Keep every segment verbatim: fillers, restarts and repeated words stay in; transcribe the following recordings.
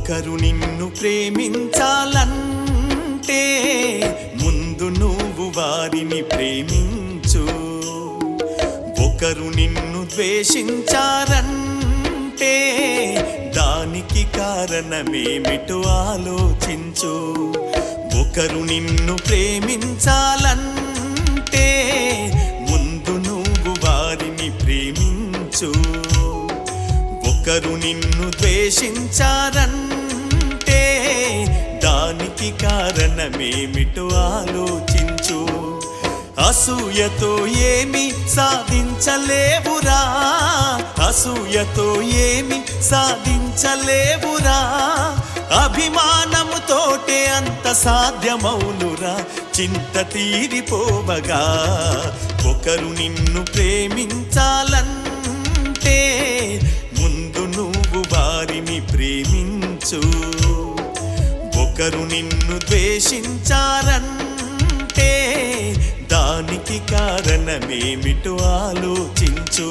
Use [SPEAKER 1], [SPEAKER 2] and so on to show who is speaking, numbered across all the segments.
[SPEAKER 1] ఒకరు నిన్ను ప్రేమించాలంటే ముందు నువ్వు వారిని ప్రేమించు. ఒకరు నిన్ను ద్వేషించారంటే దానికి కారణమేమిటో ఆలోచించు. ఒకరు నిన్ను ప్రేమించాలంటే ముందు నువ్వు వారిని ప్రేమించు. ఒకరు నిన్ను ద్వేషించారంటే దానికి కారణమేమిటో ఆలోచించు. అసూయతో ఏమి సాధించలేవురా, అసూయతో ఏమి సాధించలేవురా, అభిమానముతోటే అంత సాధ్యమౌనురా, చింత తీరిపోవగా. ఒకరు నిన్ను ప్రేమించాలంటే ముందు నువ్వు వారిని ప్రేమించు. ఒకరు నిన్ను ద్వేషించారంటే దానికి కారణమేమిటో ఆలోచించు.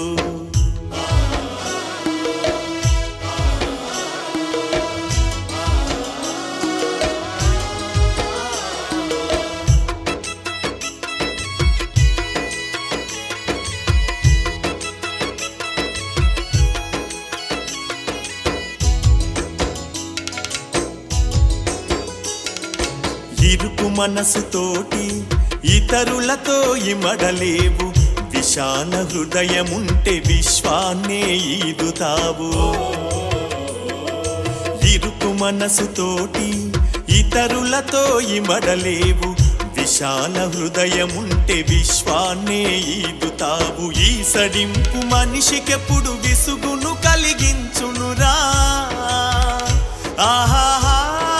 [SPEAKER 1] ఇరుకు మనసుతోటి ఇతరులతో ఇమడలేవు, విశాల హృదయముంటే విశ్వాన్నే ఈదుతావు. ఇరుకు మనసుతోటి ఇతరులతో ఇమడలేవు, విశాల హృదయముంటే విశ్వాన్నే ఈదుతావు. ఈ సడింపు మనిషికెప్పుడు విసుగును కలిగించునురా. ఆహాహా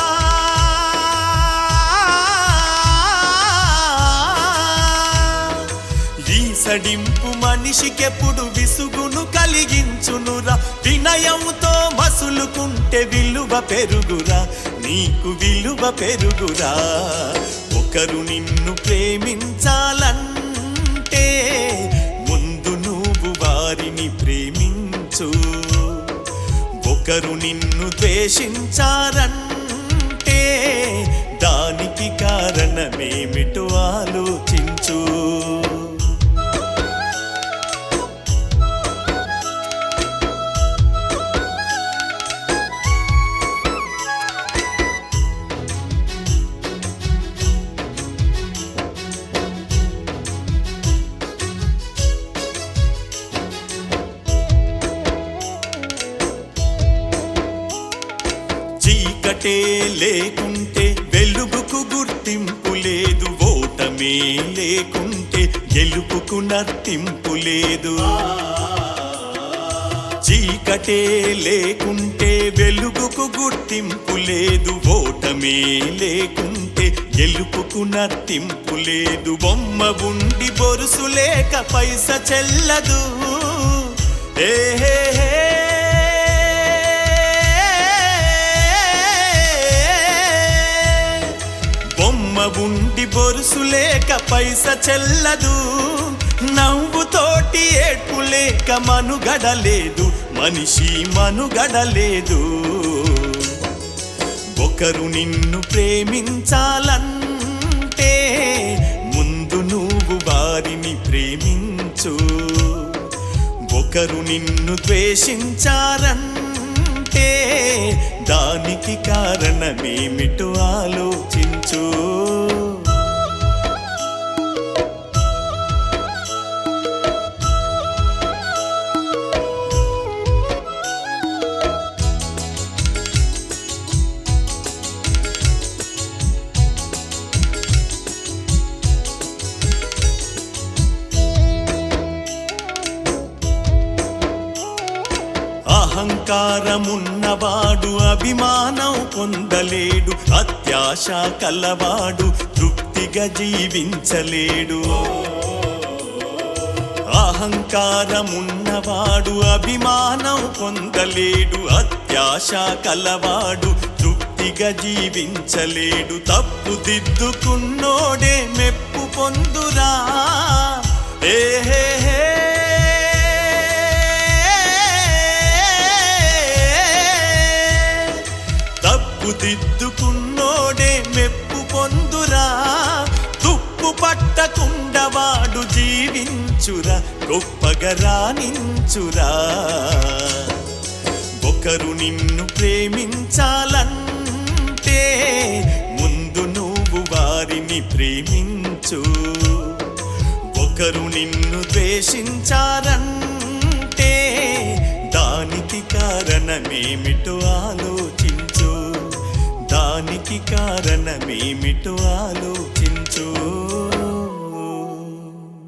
[SPEAKER 1] సడింపు మనిషికెప్పుడు విసుగును కలిగించునురా. వినయంతో మసులుకుంటే విలువ పెరుగురా, నీకు విలువ పెరుగురా. ఒకరు నిన్ను ప్రేమించాలంటే ముందు నువ్వు వారిని ప్రేమించు. ఒకరు నిన్ను ద్వేషించారంటే దానికి కారణమేమిటో ఆలోచించు. చీకటే లేకుంటే వెలుగుకు గుర్తింపు లేదు, ఓటమే లేకుంటే గెలుపుకు నర్తింపు లేదు. చీకటే లేకుంటే వెలుగుకు గుర్తింపు లేదు, ఓటమే లేకుంటే గెలుపుకు నర్తింపు లేదు. బొమ్మ ఉండి బొరుసు లేక పైస చెల్లదు. ఏహే ఉండి బొరుసు లేక పైస చెల్లదు, నవ్వుతోటి ఏడ్పు లేక మనుగడలేదు, మనిషి మనుగడలేదు. ఒకరు నిన్ను ప్రేమించాలంటే ముందు నువ్వు వారిని ప్రేమించు. ఒకరు నిన్ను ద్వేషించారంటే దానికి కారణమేమిటో ఆలోచించు. అహంకారమున్నవాడు అభిమానం పొందలేడు, అత్యాశ కలవాడు తృప్తిగా జీవించలేడు. అహంకారమున్నవాడు అభిమానం పొందలేడు, అత్యాశ కలవాడు తృప్తిగా జీవించలేడు. తప్పు దిద్దుకున్నోడే మెప్పు పొందురా. ఏహే కలవాడు జీవించురా, గొప్పగా రాణించురా. ఒకరు నిన్ను ప్రేమించాలంటే ముందు నువ్వు వారిని ప్రేమించు. ఒకరు నిన్ను ద్వేషించారంటే దానికి కారణమేమిటో ఆలోచించు, దానికి కారణమేమిటో ఆలోచించు.